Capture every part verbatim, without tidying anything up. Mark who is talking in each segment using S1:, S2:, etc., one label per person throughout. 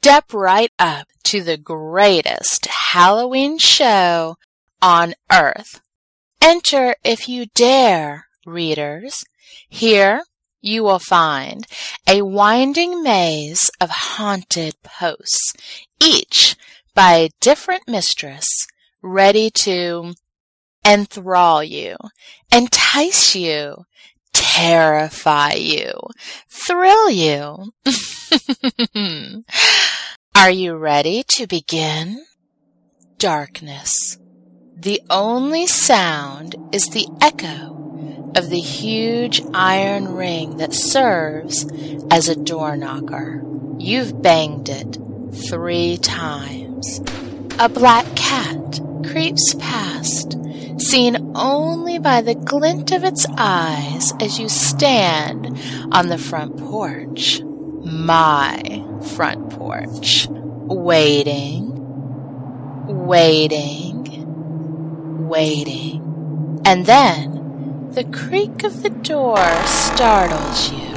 S1: Step right up to the greatest Halloween show on earth. Enter if you dare, readers. Here you will find a winding maze of haunted posts, each by a different mistress, ready to enthrall you, entice you, terrify you, thrill you. Are you ready to begin? Darkness. The only sound is the echo of the huge iron ring that serves as a door knocker. You've banged it three times. A black cat creeps past, seen only by the glint of its eyes as you stand on the front porch. My front porch. Waiting, waiting, waiting. And then the creak of the door startles you.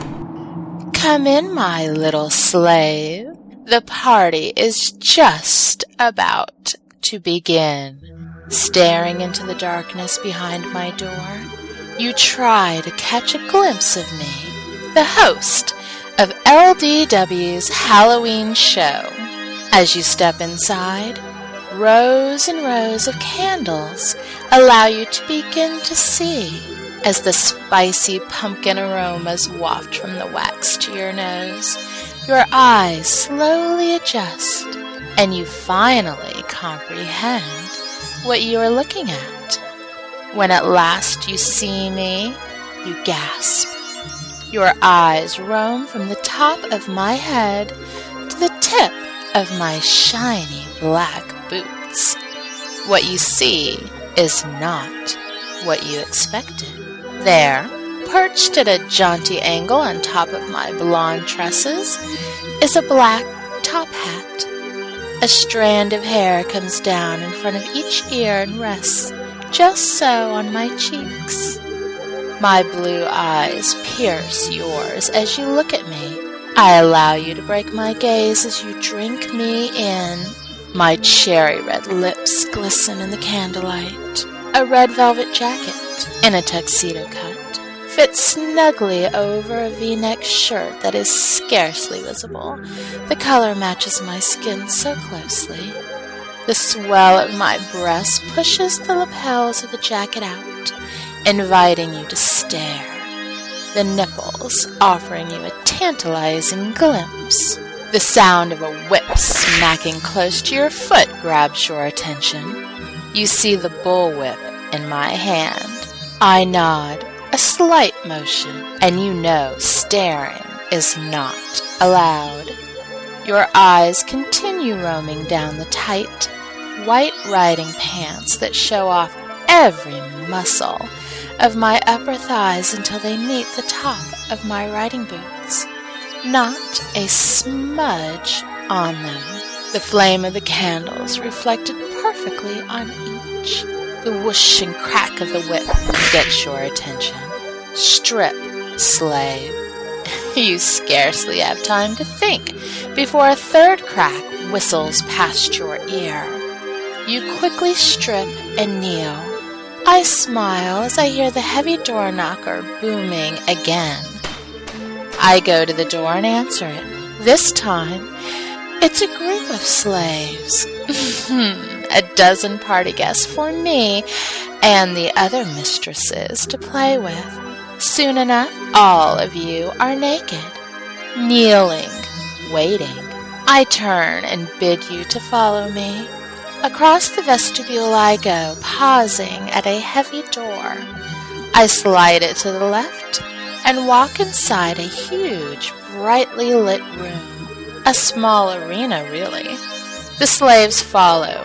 S1: Come in, my little slave. The party is just about to begin. Staring into the darkness behind my door, you try to catch a glimpse of me, the host of L D W's Halloween show. As you step inside, rows and rows of candles allow you to begin to see as the spicy pumpkin aromas waft from the wax to your nose. Your eyes slowly adjust, and you finally comprehend what you are looking at. When at last you see me, you gasp. Your eyes roam from the top of my head to the tip of my shiny black boots. What you see is not what you expected. There, perched at a jaunty angle on top of my blonde tresses, is a black top hat. A strand of hair comes down in front of each ear and rests just so on my cheeks. My blue eyes pierce yours as you look at me. I allow you to break my gaze as you drink me in. My cherry red lips glisten in the candlelight. A red velvet jacket in a tuxedo cut fits snugly over a V-neck shirt that is scarcely visible. The color matches my skin so closely. The swell of my breast pushes the lapels of the jacket out, inviting you to stare. The nipples offering you a tantalizing glimpse. The sound of a whip smacking close to your foot grabs your attention. You see the bullwhip in my hand. I nod, a slight motion, and you know staring is not allowed. Your eyes continue roaming down the tight, white riding pants that show off every muscle of my upper thighs until they meet the top of my riding boots. Not a smudge on them. The flame of the candles reflected perfectly on each. The whoosh and crack of the whip gets your attention. Strip, slave. You scarcely have time to think before a third crack whistles past your ear. You quickly strip and kneel. I smile as I hear the heavy door knocker booming again. I go to the door and answer it. This time, it's a group of slaves. A dozen party guests for me and the other mistresses to play with. Soon enough, all of you are naked, kneeling, waiting. I turn and bid you to follow me. Across the vestibule I go, pausing at a heavy door. I slide it to the left and walk inside a huge, brightly lit room. A small arena, really. The slaves follow,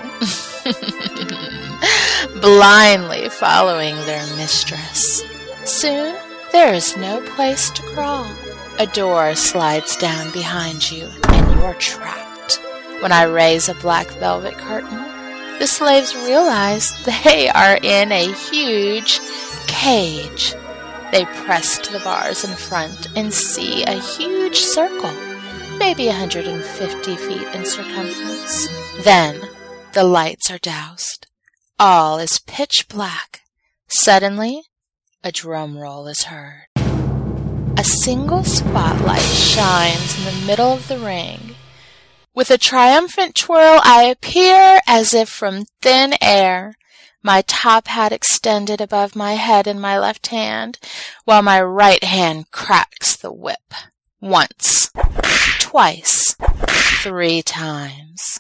S1: blindly following their mistress. Soon, there is no place to crawl. A door slides down behind you, and you're trapped. When I raise a black velvet curtain, the slaves realize they are in a huge cage. They press to the bars in front and see a huge circle maybe one hundred fifty feet in circumference. Then the lights are doused. All is pitch black. Suddenly, a drum roll is heard. A single spotlight shines in the middle of the ring. With a triumphant twirl, I appear as if from thin air, my top hat extended above my head in my left hand, while my right hand cracks the whip. Once, twice, three times.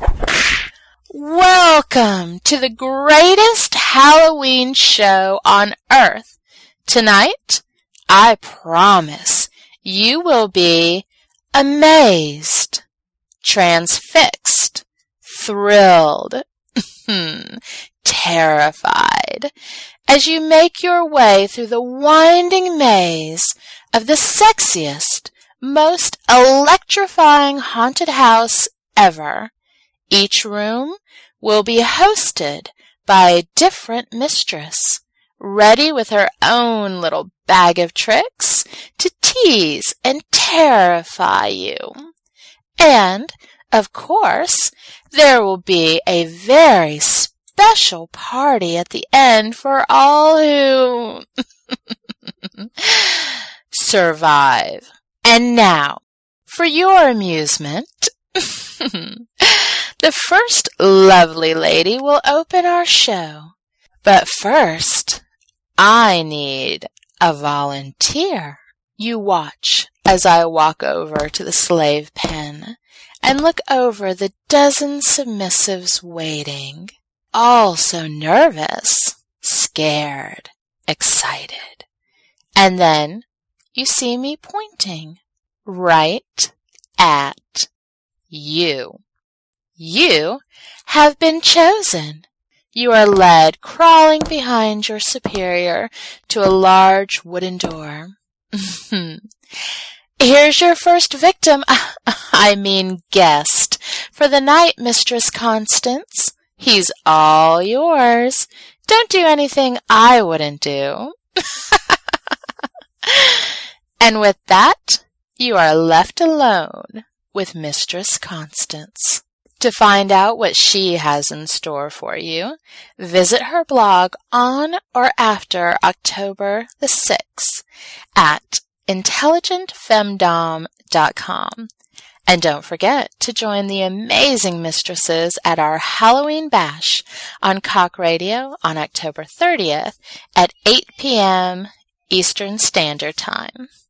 S1: Welcome to the greatest Halloween show on earth. Tonight, I promise you will be amazed, transfixed, thrilled, terrified, as you make your way through the winding maze of the sexiest, most electrifying haunted house ever. Each room will be hosted by a different mistress, ready with her own little bag of tricks to tease and terrify you. And, of course, there will be a very special party at the end for all who survive. And now, for your amusement, the first lovely lady will open our show. But first, I need a volunteer. You watch as I walk over to the slave pen and look over the dozen submissives waiting, all so nervous, scared, excited. And then you see me pointing right at you. You have been chosen. You are led crawling behind your superior to a large wooden door. Here's your first victim, I mean guest, for the night, Mistress Constance. He's all yours. Don't do anything I wouldn't do. And with that, you are left alone with Mistress Constance. To find out what she has in store for you, visit her blog on or after October the sixth at intelligent femdom dot com. And don't forget to join the amazing mistresses at our Halloween Bash on Cock Radio on October thirtieth at eight p.m. Eastern Standard Time.